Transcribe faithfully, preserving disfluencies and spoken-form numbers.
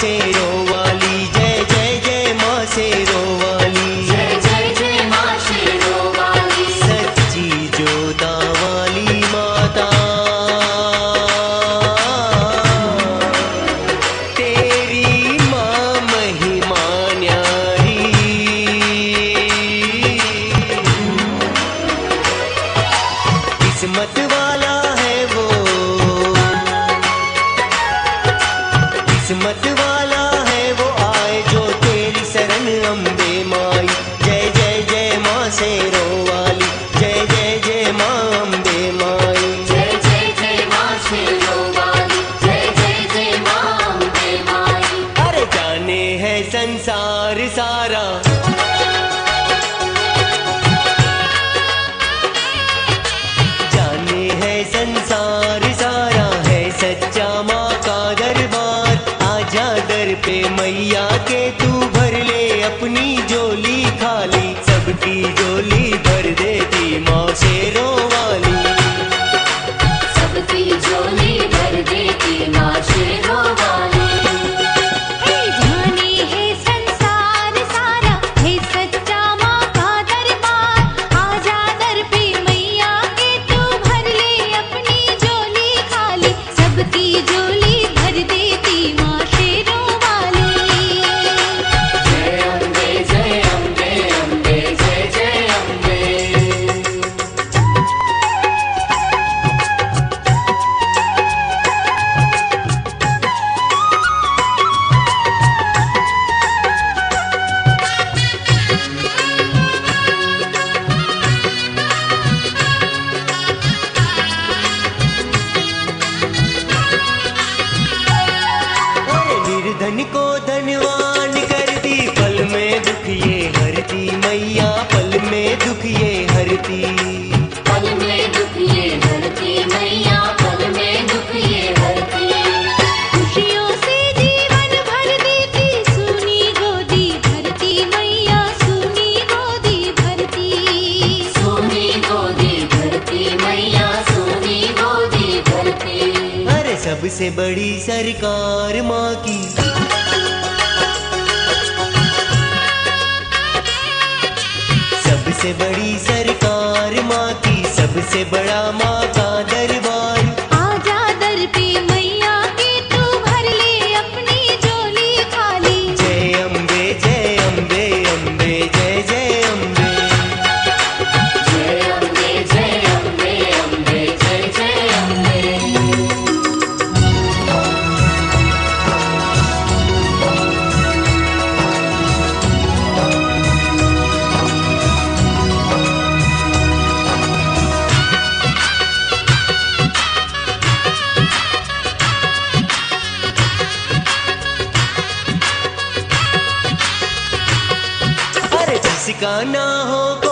शेरों वाली, जय जय जय माँ शेरों वाली, जय जय जय माँ शेरों वाली, सच्ची जोता वाली माता, तेरी माँ महिमा न्यारी। किस्मत वाला है वो, किस्मत वाला है वो आए जो तेरी शरण अम्बे माई, जय जय जय माँ शेरों वाली, जय जय जय माँ अम्बे माई। जय जय जय माँ शेरों वाली, जय जय जय माँ अम्बे माई। अरे जाने है संसार सारा, जाने है संसार सारा, है सच्चा माँ का दरबार। आजा दर पे मैया के तू भर ले अपनी झोली खाली, सबकी झोली भर देती माँ शेरों वाली, सबकी झोली भर देती माँ शेरों वाली। हे जाने है संसार सारा, है सच्चा माँ का दरबार। आजा दर पे मैया के तू भर ले अपनी झोली खाली, सबकी झोली भर देती माँ शेरों वाली। जय अम्बे जय अम्बे अम्बे जय जय अम्बे। अरे निर्धन को धनवान करती, पल में दुख ये हरती मैया, पल में दुख ये हरती। पल में दुख ये हरती मैया, पल में दुख ये हरती। खुशियों से जीवन भर देती, सुनी गोदी भरती मैया, सुनी गोदी भरती। सोनी गोदी भरती मैया, सोनी गोदी भरती। अरे सबसे बड़ी सरकार माँ की, सबसे बड़ी सरकार माँ की, सबसे बड़ा माँ का दरबार। आजा दर पे मैया के तू भर ले अपनी झोली खाली, जय अम्बे जय अम्बे अम्बे जय जय अम्बे। जय अम्बे जय अम्बे अम्बे जय जय अम्बे। अरे जिसका ना हो